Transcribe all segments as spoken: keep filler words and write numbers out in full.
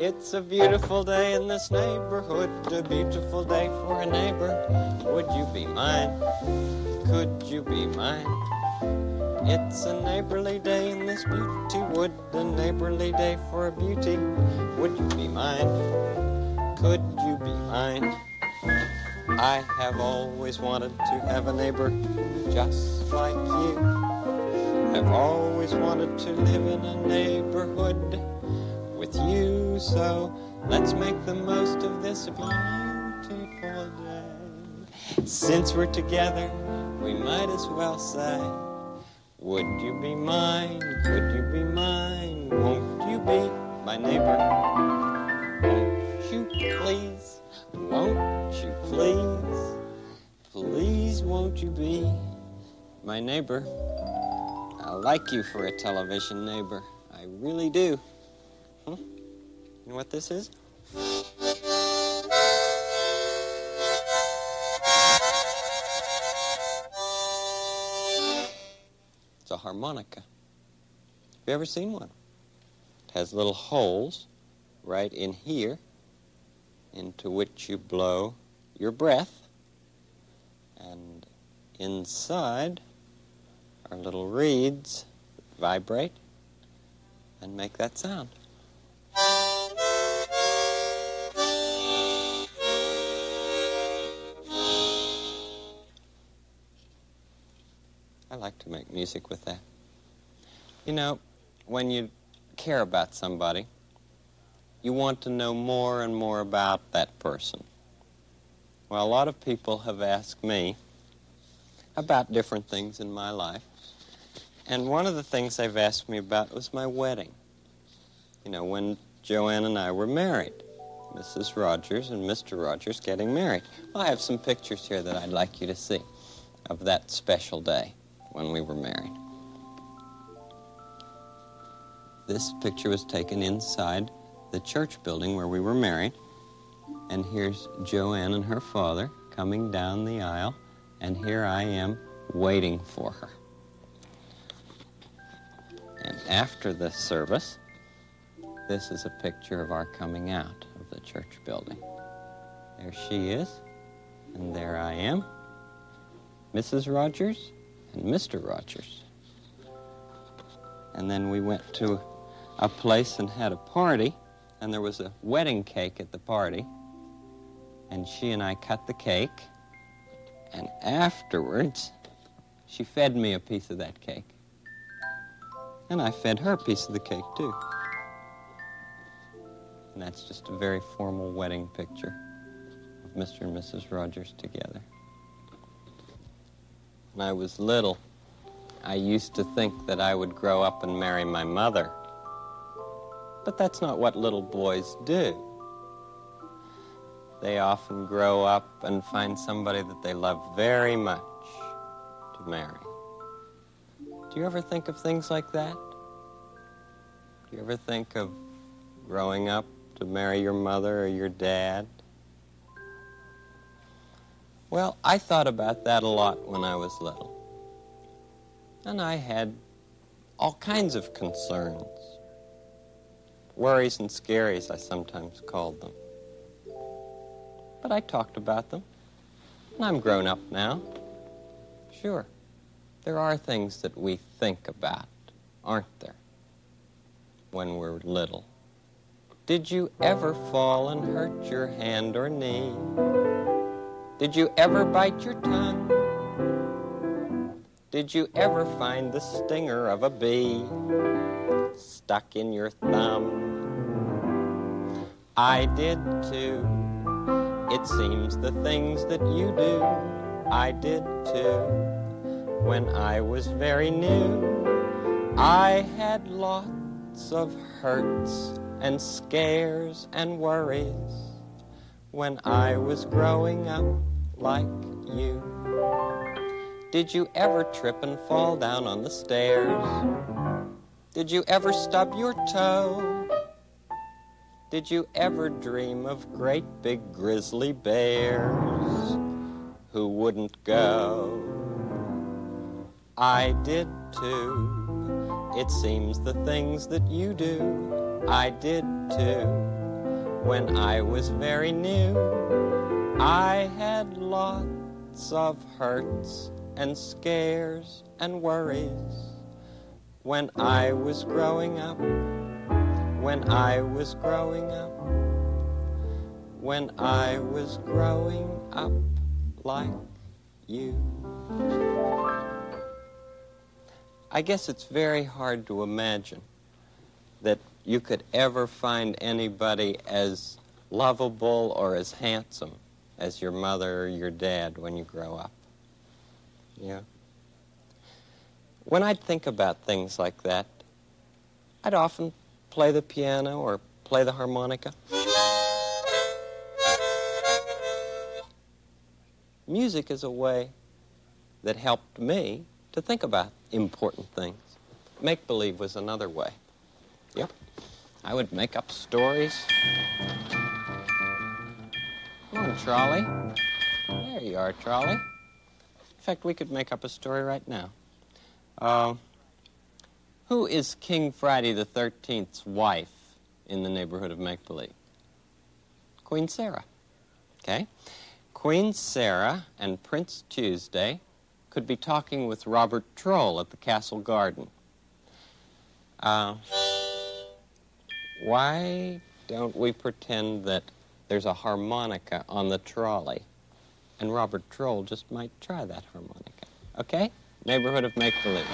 It's a beautiful day in this neighborhood, a beautiful day for a neighbor. Would you be mine? Could you be mine? It's a neighborly day in this beauty wood, a neighborly day for a beauty. Would you be mine? Could you be mine? I have always wanted to have a neighbor just like you. I've always wanted to live in a neighborhood with you, so let's make the most of this beautiful day. Since we're together, we might as well say, would you be mine? Could you be mine? Won't you be my neighbor? Won't you please? Won't you please? Please won't you be my neighbor? I like you for a television neighbor. I really do. Hmm? You know what this is? It's a harmonica. Have you ever seen one? It has little holes right in here into which you blow your breath. And inside are little reeds that vibrate and make that sound. I like to make music with that. You know, when you care about somebody, you want to know more and more about that person. Well, a lot of people have asked me about different things in my life. And one of the things they've asked me about was my wedding. You know, when Joanne and I were married. Missus Rogers and Mister Rogers getting married. Well, I have some pictures here that I'd like you to see of that special day when we were married. This picture was taken inside the church building where we were married. And here's Joanne and her father coming down the aisle. And here I am waiting for her. And after the service, this is a picture of our coming out of the church building. There she is, and there I am, Missus Rogers and Mister Rogers. And then we went to a place and had a party, and there was a wedding cake at the party, and she and I cut the cake, and afterwards, she fed me a piece of that cake. And I fed her a piece of the cake, too. And that's just a very formal wedding picture of Mister and Missus Rogers together. When I was little, I used to think that I would grow up and marry my mother. But that's not what little boys do. They often grow up and find somebody that they love very much to marry. Do you ever think of things like that? Do you ever think of growing up to marry your mother or your dad? Well, I thought about that a lot when I was little. And I had all kinds of concerns. Worries and scaries, I sometimes called them. But I talked about them. And I'm grown up now. Sure, there are things that we think about, aren't there, when we're little. Did you ever fall and hurt your hand or knee? Did you ever bite your tongue? Did you ever find the stinger of a bee stuck in your thumb? I did too. It seems the things that you do, I did too. When I was very new, I had lots of hurts and scares and worries when I was growing up like you. Did you ever trip and fall down on the stairs? Did you ever stub your toe? Did you ever dream of great big grizzly bears who wouldn't go? I did too. It seems the things that you do, I did too. when I was very new. I had lots of hurts and scares and worries when I was growing up, when I was growing up, when I was growing up like you. I guess it's very hard to imagine that you could ever find anybody as lovable or as handsome as your mother or your dad when you grow up. Yeah. When I'd think about things like that, I'd often play the piano or play the harmonica. Music is a way that helped me to think about important things. Make-believe was another way. Yep. I would make up stories. Come on, Trolley. There you are, Trolley. In fact, we could make up a story right now. Uh, who is King Friday the thirteenth's wife in the neighborhood of make-believe? Queen Sarah. Okay? Queen Sarah and Prince Tuesday could be talking with Robert Troll at the Castle Garden. Uh, why don't we pretend that there's a harmonica on the trolley, and Robert Troll just might try that harmonica. Okay? Neighborhood of Make-Believe.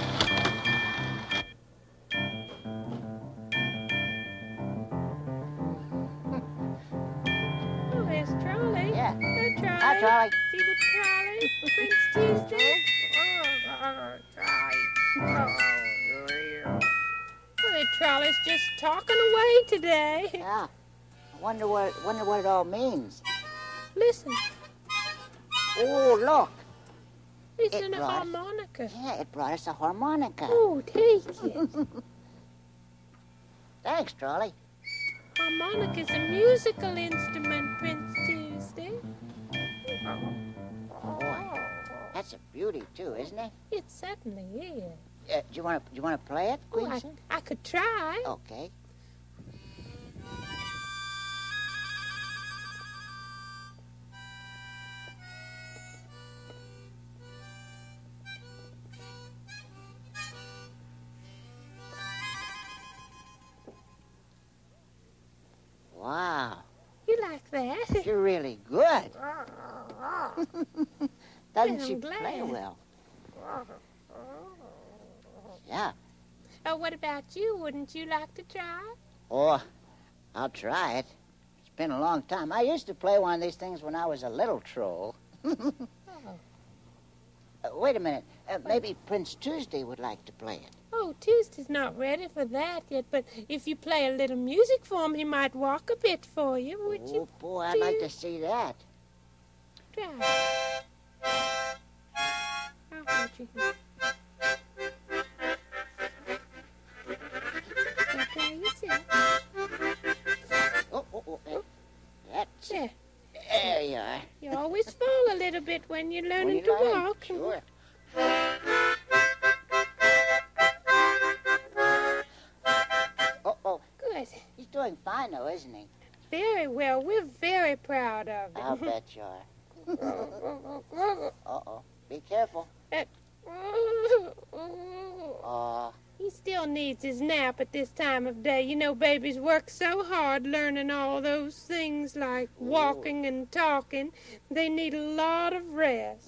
Oh, there's Trolley. Yeah. Hey, Trolley. Hi, Trolley. See the trolley? Prince Tuesday? Oh, oh, Trolley. Oh, yeah. Well, the trolley's just talking away today. Yeah. I wonder what wonder what it all means. Listen, Oh, look. it's It in a brought- harmonica. Yeah, it brought us a harmonica. Oh, take it. Thanks, Trolley. Harmonica's a musical instrument, Prince Tuesday. Boy, that's a beauty too, isn't it? It certainly is. Uh, do you want to do you want to play it, Oh, I, Quincy? I could try. Okay. Wow, You like that? you're really good. Doesn't I'm she glad. play well? Yeah. Oh, what about you? Wouldn't you like to try? Oh, I'll try it. It's been a long time. I used to play one of these things when I was a little troll. Oh. Uh, wait a minute. Uh, maybe Prince Tuesday would like to play it. Oh, Tuesday's not ready for that yet, but if you play a little music for him, he might walk a bit for you. Would Oh, you boy, I'd like to see that. try? How about you? Now try yourself. Oh, oh, oh. uh, That's There. There you are. You always fall a little bit when you're When learning you to learn, walk. Sure. Oh, oh. Good. He's doing fine, though, isn't he? Very well. We're very proud of I'll him. bet you are. Uh-oh. Be careful. Oh, He still needs his nap at this time of day. You know, babies work so hard learning all those things like walking and talking. They need a lot of rest.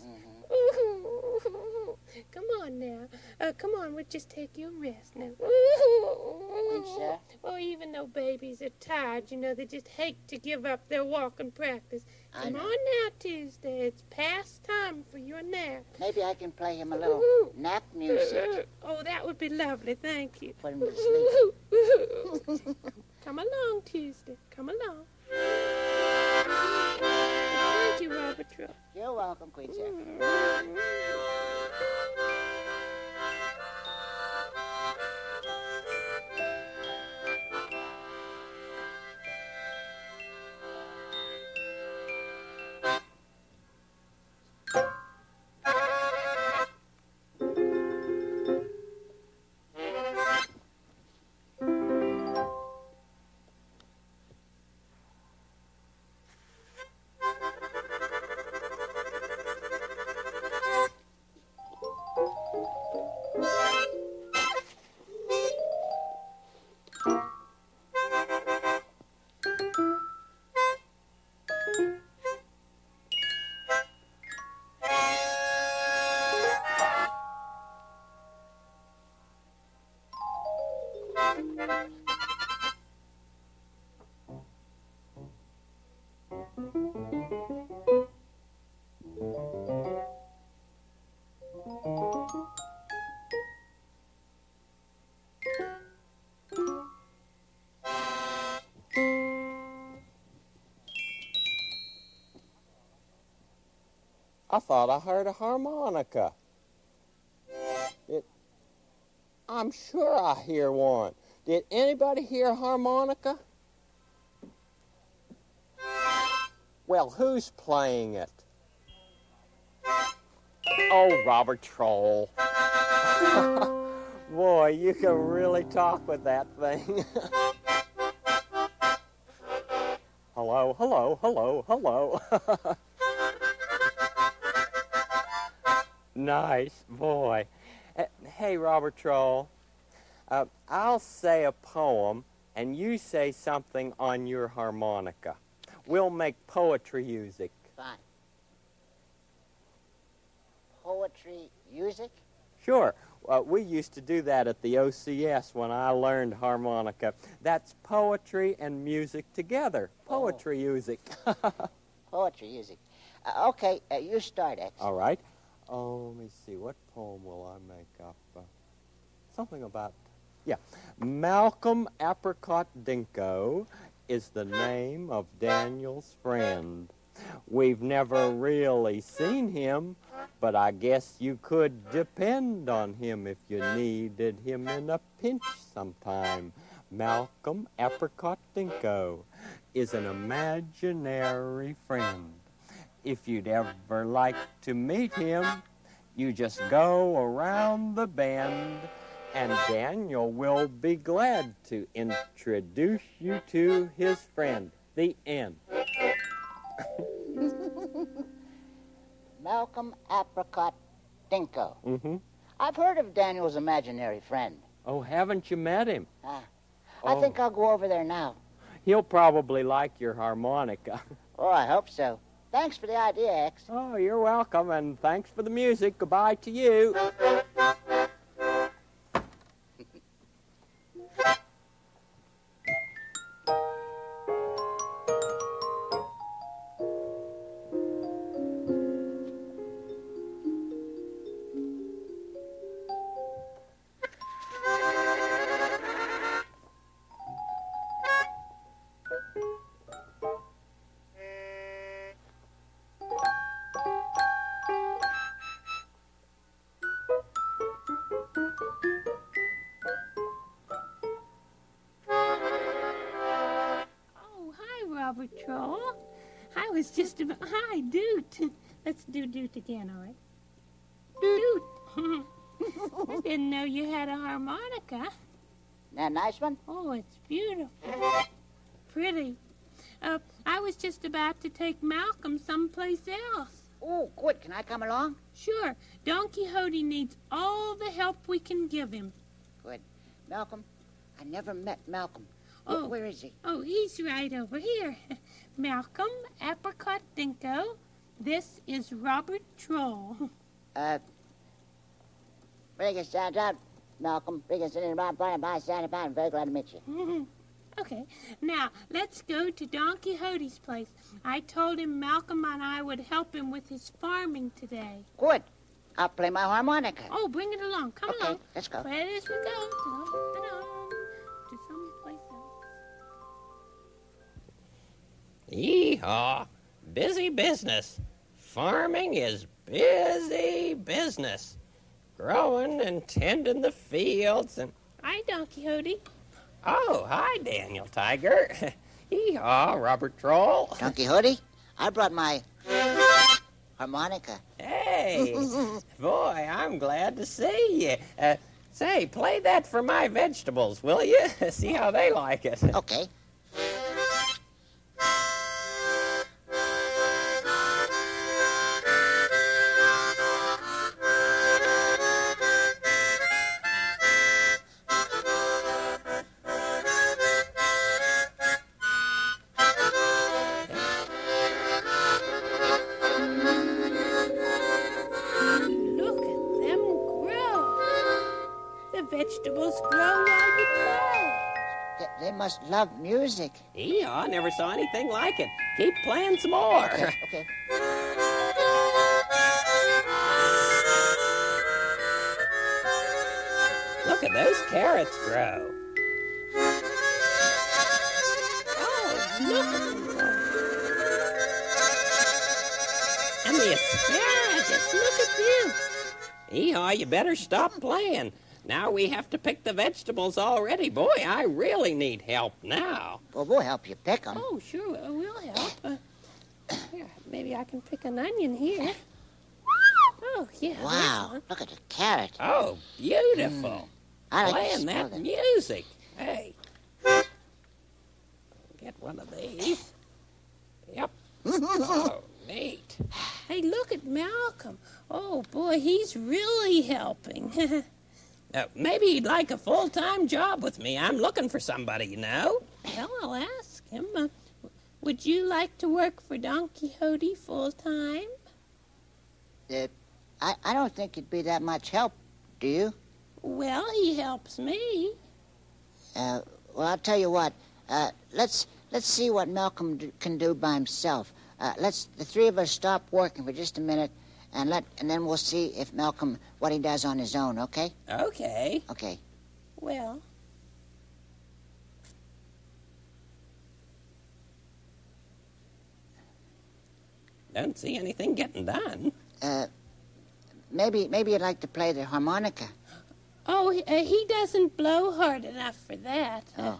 Come on now. Uh, come on, we'll just take you a rest now. sir. Oh, even though babies are tired, you know, they just hate to give up their walking practice. I Come know. on now, Tuesday. It's past time for your nap. Maybe I can play him a little nap music. Oh, that would be lovely. Thank you. Put him to sleep. Come along, Tuesday. Come along. Thank you, Robert Troll. You're welcome, Queen Sarah. I thought I heard a harmonica. It, I'm sure I hear one. Did anybody hear a harmonica? Well, who's playing it? Oh, Robert Troll. Boy, you can really talk with that thing. Hello, hello, hello, hello. Nice, boy. Uh, hey, Robert Troll, uh, I'll say a poem, and you say something on your harmonica. We'll make poetry music. Fine. Poetry music? Sure. Uh, we used to do that at the O C S when I learned harmonica. That's poetry and music together. Poetry oh. music. Poetry music. Uh, okay, uh, you start, X. All right. Oh, let me see. What poem will I make up? Uh, something about, yeah. Malcolm Apricot Dinko is the name of Daniel's friend. We've never really seen him, but I guess you could depend on him if you needed him in a pinch sometime. Malcolm Apricot Dinko is an imaginary friend. If you'd ever like to meet him, you just go around the bend, and Daniel will be glad to introduce you to his friend. The end. Malcolm Apricot Dinko. Mm-hmm. I've heard of Daniel's imaginary friend. Oh, haven't you met him? Ah, Oh. I think I'll go over there now. He'll probably like your harmonica. Oh, I hope so. Thanks for the idea, X. Oh, you're welcome, and thanks for the music. Goodbye to you. Robert Troll. I was just about... Hi, Doot. Let's do Doot again, all right? Doot. I didn't know you had a harmonica. That nice one? Oh, it's beautiful. Pretty. Uh, I was just about to take Malcolm someplace else. Oh, good. Can I come along? Sure. Don Quixote needs all the help we can give him. Good. Malcolm, I never met Malcolm. Oh. Where is he? Oh, he's right over here. Malcolm Apricot Dinko. This is Robert Troll. Uh, biggest shout out, Malcolm. Biggest in my body, by Santa Fe. I'm very glad to meet you. Okay, now let's go to Don Quixote's place. I told him Malcolm and I would help him with his farming today. Good. I'll play my harmonica. Oh, bring it along. Come okay, along. let's go. Where as we go. Ta-dum, to someplace else. Yee-haw. Busy business. Farming is busy business. Growing and tending the fields and... Hi, Don Quixote. Oh, hi, Daniel Tiger. Hee-haw, Robert Troll. Don Quixote, I brought my harmonica. Hey, boy, I'm glad to see you. Uh, say, play that for my vegetables, will you? See how they like it. Okay. Vegetables grow while you play. they must love music. Hee-haw, never saw anything like it. Keep playing some more. Okay, okay. Look at those carrots grow. Oh, look at them grow. And the asparagus, look at them. Hee-haw, you better stop playing. Now we have to pick the vegetables already. Boy, I really need help now. Well, we'll help you pick them. Oh, sure, uh, we'll help. Uh, here, maybe I can pick an onion here. Oh, yeah. Wow, look at the carrot. Oh, beautiful. Mm. I like Playing to smell that it. music. Hey. Get one of these. Yep. Oh, neat. Hey, look at Malcolm. Oh, boy, he's really helping. Uh, maybe he'd like a full-time job with me. I'm looking for somebody, you know. Well, I'll ask him. Uh, would you like to work for Don Quixote full-time? Uh, I, I don't think it'd be that much help, do you? Well, he helps me. Uh, well, I'll tell you what. Uh, let's let's see what Malcolm d- can do by himself. Uh, let's the three of us stop working for just a minute, and let and then we'll see if Malcolm what he does on his own. Okay? Okay. Okay. Well, Don't see anything getting done. Uh, maybe maybe you'd like to play the harmonica. oh, he, uh, he doesn't blow hard enough for that. Oh.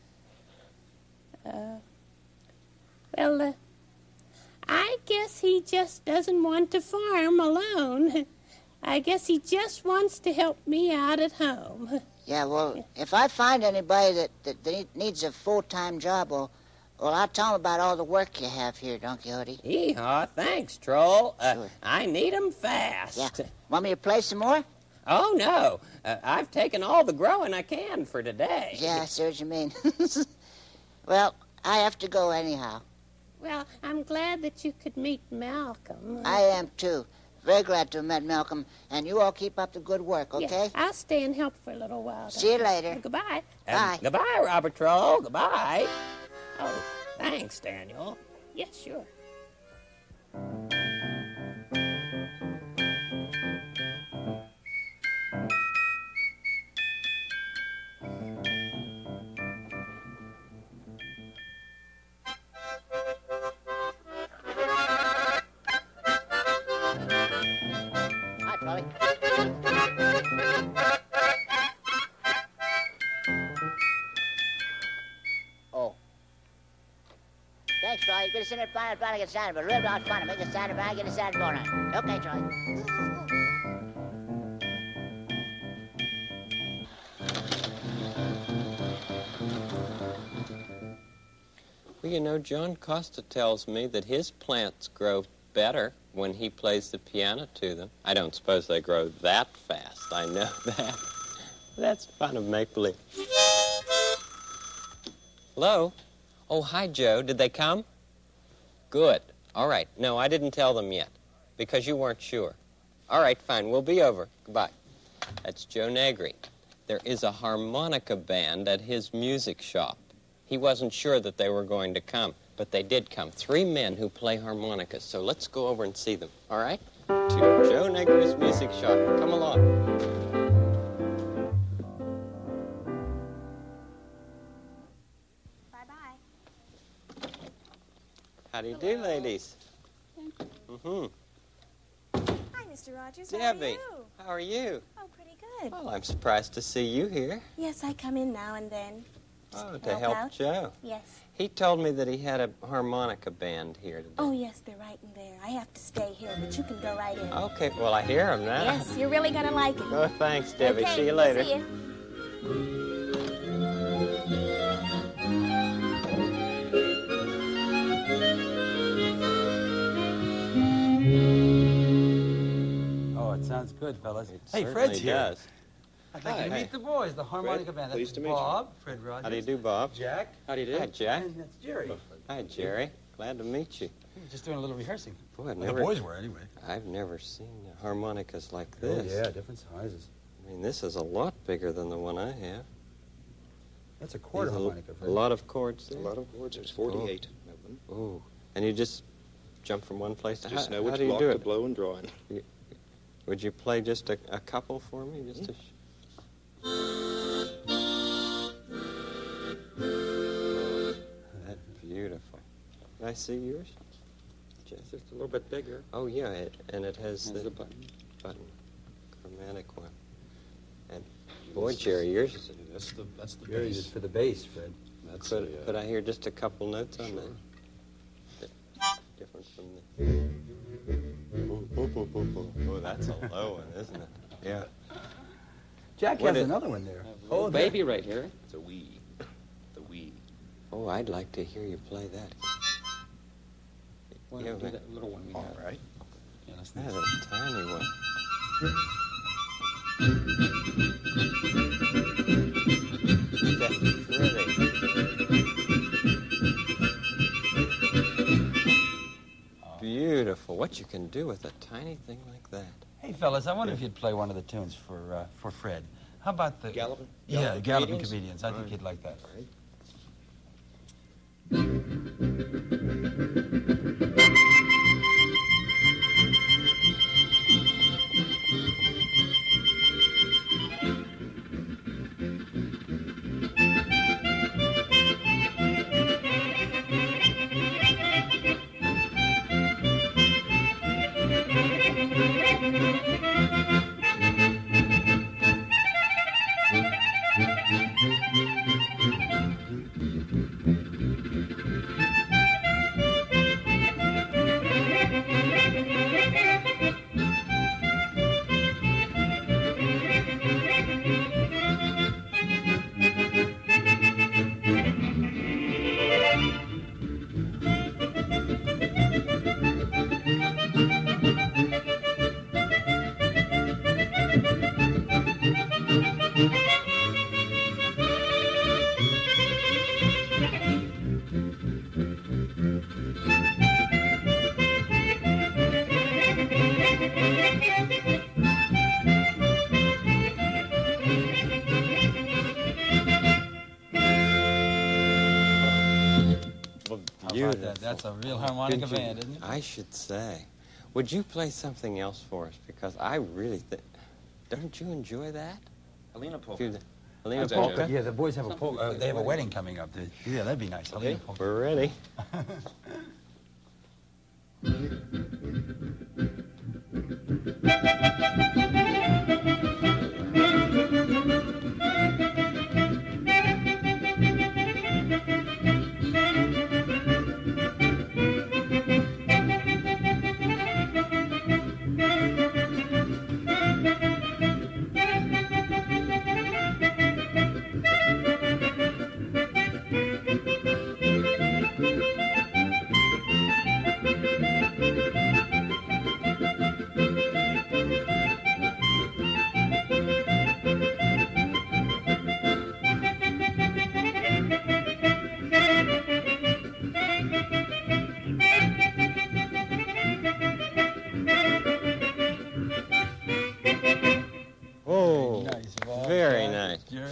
Uh, well, uh, I guess he just doesn't want to farm alone. I guess he just wants to help me out at home. Yeah. Well, if I find anybody that that, that needs a full time job, well, well, I'll tell them about all the work you have here, Don Quixote. Hee-haw, thanks, Troll. Uh, Sure. I need 'em fast. Yeah. Want me to play some more? Oh, no. Uh, I've taken all the growing I can for today. Yeah, I see what you mean. Well, I have to go anyhow. Well, I'm glad that you could meet Malcolm. I am too. Very glad to have met Malcolm. And you all keep up the good work, Yeah, okay? I'll stay and help for a little while. See you later. Goodbye. Um, Bye. Goodbye, Robert Troll. Goodbye. Oh, thanks, Daniel. Yes, sure. Hi, Trolley. Oh. Thanks, Trolley. Good to sit there, fine, fine, get started, but real dog's fun. Make a started, fine, get a started going on. Okay, Trolley. Well, you know, John Costa tells me that his plants grow better when he plays the piano to them. I don't suppose they grow that fast. I know that. That's fun of make-believe. Hello? Oh, hi, Joe. Did they come? Good. All right. No, I didn't tell them yet because you weren't sure. All right, fine. We'll be over. Goodbye. That's Joe Negri. There is a harmonica band at his music shop. He wasn't sure that they were going to come, but they did come. Three men who play harmonicas. So let's go over and see them, all right? To Joe Negri's music shop. Come along. Bye-bye. How do you do, ladies? Mm-hmm. Hi, Mister Rogers. Debbie, How are you? how are you? Oh, pretty good. Well, I'm surprised to see you here. Yes, I come in now and then. Oh, to help help out? Joe. Yes. He told me that he had a harmonica band here today. Oh, yes, they're right in there. I have to stay here, but you can go right in. Okay, well, I hear him now. Yes, you're really going to like it. Oh, thanks, Debbie. Okay, See you later. See you. Oh, it sounds good, fellas. It Hey, certainly Fred's here. does. I'd like Hi. you to meet the boys, the harmonica band. That's pleased to meet you. Bob, Fred Rogers. How do you do, Bob? Jack. How do you do? Hi, Jack. And that's Jerry. Hi, Jerry. Glad to meet you. We're just doing a little rehearsing. Boy, I've Well, never, the boys were, anyway. I've never seen harmonicas like Oh, this. yeah, different sizes. I mean, this is a lot bigger than the one I have. That's a quarter There's a, harmonica, Fred. a lot of chords A there. lot of chords. There's forty-eight Oh. of them. Oh, and you just jump from one place to Just how, know how which do you block do to it? blow and draw in. Would you play just a, a couple for me, just to? Sh- oh, that's beautiful. Can I see yours? Just Just a little bit bigger. Oh yeah, it, and it has There's the the button. button, chromatic one. And boy, Jerry, yours. That's the that's the Yours is bass. for the bass, Fred. That's Could, the, uh, could I hear just a couple notes on sure. that? Different from the. Ooh, ooh, ooh, ooh, ooh. Oh, that's a low one, isn't it? Yeah. Jack What has it- another one there. Oh, there. baby right here. It's a wee. The wee. Oh, I'd like to hear you play that. Well, Yeah, do but- that little one we all have. right. Yeah, that's That's nice. a tiny one. That's pretty. Beautiful. What you can do with a tiny thing like that. Hey, fellas, I wonder if you'd play one of the tunes for uh, for Fred. How about the Galloping? Yeah, Galloping Galloping Comedians? Comedians. I think Right. he'd like that. Well, How about beautiful. that? That's a real harmonica Could you- band, isn't it? I should say. Would you play something else for us? Because I really think. Don't you enjoy that? Helena If polka. you- Helena How's that, Polka? Jack? Yeah, the boys have a Something pol- we uh, play they have a wedding. wedding coming up. They- Yeah, that'd be nice. Okay, Helena polka. we're ready. Oh, Nice, Bob. very Jack, nice. Jerry.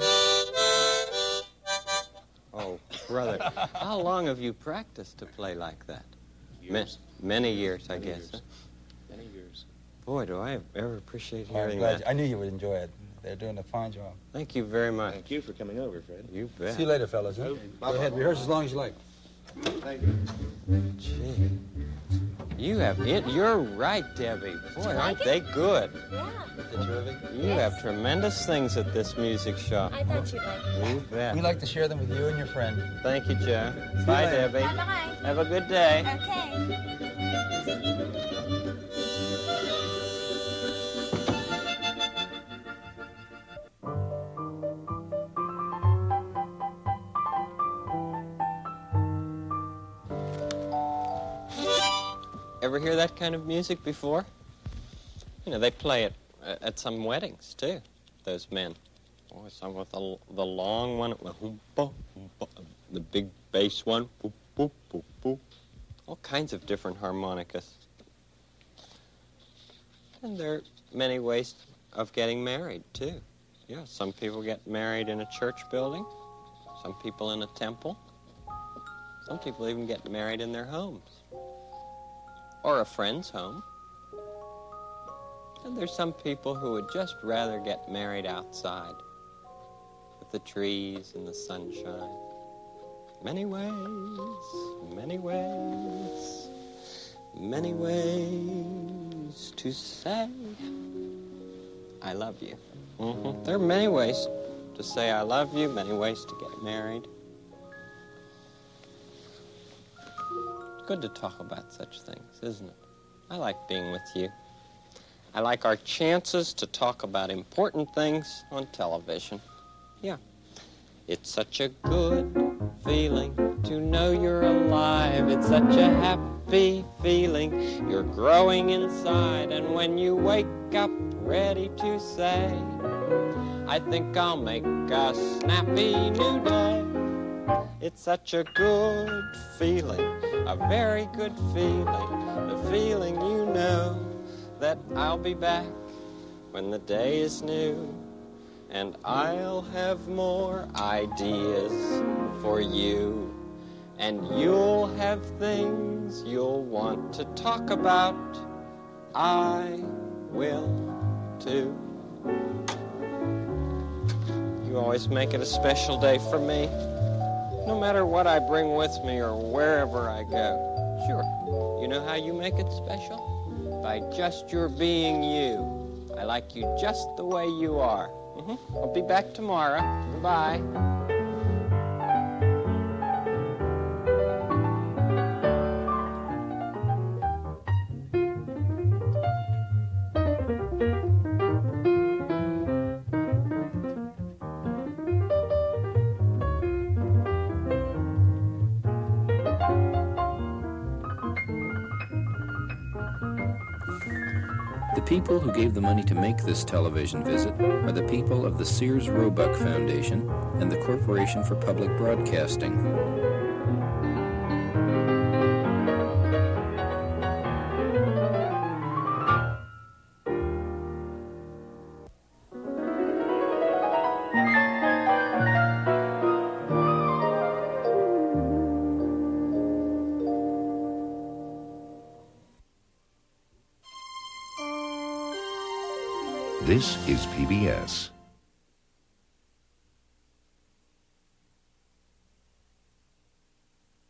Oh, brother. How long have you practiced to play like that? Ma- Years. many years, I Many guess. years. huh? Many years. Boy, do I ever appreciate Oh, I'm hearing glad that. you- I knew you would enjoy it. They're doing a fine job. Thank you very much. Thank you for coming over, Fred. You bet. See you later, fellas. Huh? Go ahead, rehearse as long as you like. Thank you. Gee. You have it. You're right, Debbie. Boy, aren't they good? Yeah, You have tremendous things at this music shop. I thought you'd like it. You bet. We like to share them with you and your friend. Thank you, Joe. you Bye, later. Debbie. Bye-bye. Have a good day. Okay. Ever hear that kind of music before? You know, they play it uh, at some weddings, too, those men. Oh, some with the, the long one, the big bass one, boop, boop, boop, boop. All kinds of different harmonicas. And there are many ways of getting married, too. Yeah, some people get married in a church building. Some people in a temple. Some people even get married in their homes. Or a friend's home. And there's some people who would just rather get married outside with the trees and the sunshine. Many ways, many ways, many ways to say I love you. Mm-hmm. There are many ways to say I love you, many ways to get married. It's good to talk about such things, isn't it? I like being with you. I like our chances to talk about important things on television. Yeah. It's such a good feeling to know you're alive. It's such a happy feeling. You're growing inside. And when you wake up ready to say, I think I'll make a snappy new day. It's such a good feeling, a very good feeling. The feeling you know that I'll be back when the day is new. And I'll have more ideas for you. And you'll have things you'll want to talk about. I will too. You always make it a special day for me. No matter what I bring with me or wherever I go. Sure, you know how you make it special? By just your being you. I like you just the way you are. Mm-hmm. I'll be back tomorrow. Goodbye. The people who gave the money to make this television visit are the people of the Sears Roebuck Foundation and the Corporation for Public Broadcasting. This is P B S.